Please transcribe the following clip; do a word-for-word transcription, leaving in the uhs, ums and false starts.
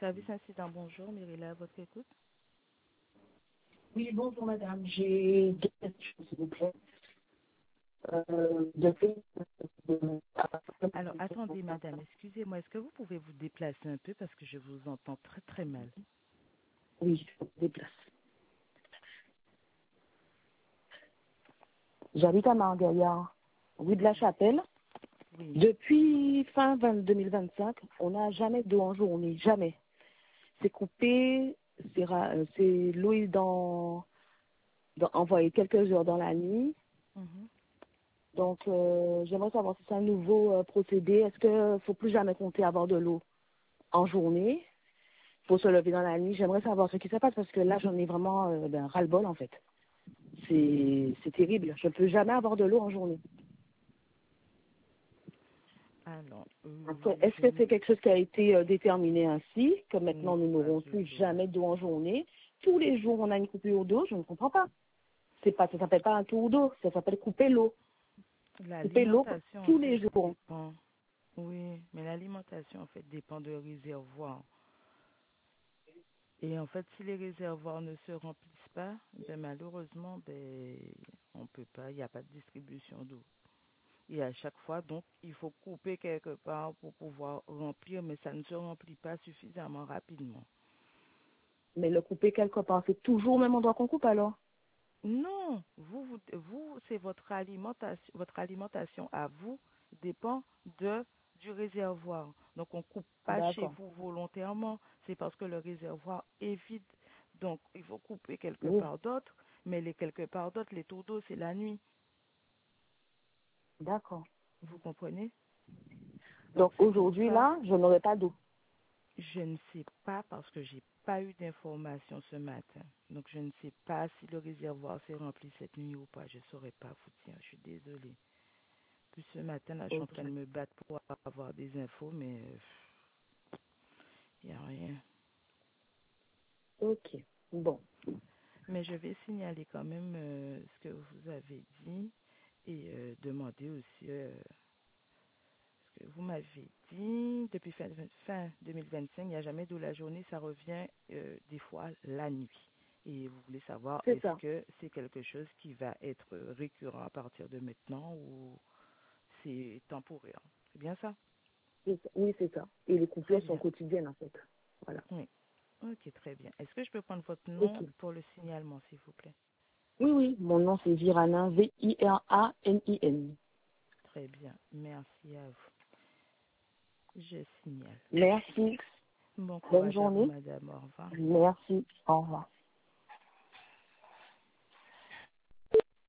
Service incident, bonjour, Myrilla, à votre écoute. Oui, bonjour madame. J'ai deux questions, s'il vous plaît. Euh, depuis, euh, Alors, attendez, madame, excusez-moi, est-ce que vous pouvez vous déplacer un peu parce que je vous entends très très mal. oui, je me déplace. J'habite à Marguerite, rue de la Chapelle. Oui. Depuis fin deux mille vingt-cinq, on n'a jamais d'eau en journée, jamais. C'est coupé, c'est ra- euh, c'est l'eau est dans, dans envoyée quelques heures dans la nuit. Mhm. Donc, euh, j'aimerais savoir si c'est un nouveau euh, procédé. Est-ce qu'il ne faut plus jamais compter avoir de l'eau en journée? Il faut se lever dans la nuit. J'aimerais savoir ce qui se passe parce que là, j'en ai vraiment euh, ben, ras-le-bol, en fait. C'est c'est terrible. Je ne peux jamais avoir de l'eau en journée. Alors, euh, Après, je est-ce que ne... c'est quelque chose qui a été euh, déterminé ainsi, que Non, maintenant nous pas n'aurons du plus tout. jamais d'eau en journée? Tous les jours, on a une coupure d'eau. Je ne comprends pas. C'est pas, ça s'appelle pas un tour d'eau. Ça s'appelle couper l'eau. Couper l'eau L'alimentation, en tous fait, les jours. dépend. Oui, mais l'alimentation, en fait, dépend de réservoirs. Et en fait, si les réservoirs ne se remplissent pas, ben, malheureusement, ben, on peut pas, il n'y a pas de distribution d'eau. Et à chaque fois, donc, il faut couper quelque part pour pouvoir remplir, mais ça ne se remplit pas suffisamment rapidement. Mais le couper quelque part, c'est toujours au même endroit qu'on coupe alors? Non, vous, vous, vous, c'est votre alimentation, votre alimentation à vous dépend de du réservoir. Donc, on coupe pas chez D'accord. vous volontairement, c'est parce que le réservoir est vide. Donc, il faut couper quelque Oui, part d'autre, mais les quelque part d'autre, les taux d'eau, c'est la nuit. d'accord. Vous comprenez? Donc, Donc c'est pour aujourd'hui, ça. là, je n'aurai pas d'eau. Je ne sais pas parce que j'ai pas eu d'informations ce matin. Donc je ne sais pas si le réservoir s'est rempli cette nuit ou pas. Je ne saurais pas vous dire. Je suis désolée. Puis ce matin, là, je suis en Ok. train de me battre pour avoir des infos, mais il n'y a rien. Ok. Bon. Mais je vais signaler quand même euh, ce que vous avez dit et euh, demander aussi euh, ce que vous m'avez dit. Depuis fin, fin deux mille vingt-cinq, il n'y a jamais d'eau la journée, ça revient euh, des fois la nuit. Et vous voulez savoir, C'est est-ce ça. que c'est quelque chose qui va être récurrent à partir de maintenant ou c'est temporaire? C'est bien ça? C'est ça. Oui, c'est ça. Et les Très coupures sont bien. quotidiennes, en fait. Voilà. Oui. Ok, très bien. Est-ce que je peux prendre votre Ok. nom pour le signalement, s'il vous plaît? Oui, oui. Mon nom, c'est Viranin, V I R A N I N. Très bien. Merci à vous. Je signale. Merci. Bon Bonne courage à vous, journée. madame. Au revoir. Merci. Au revoir.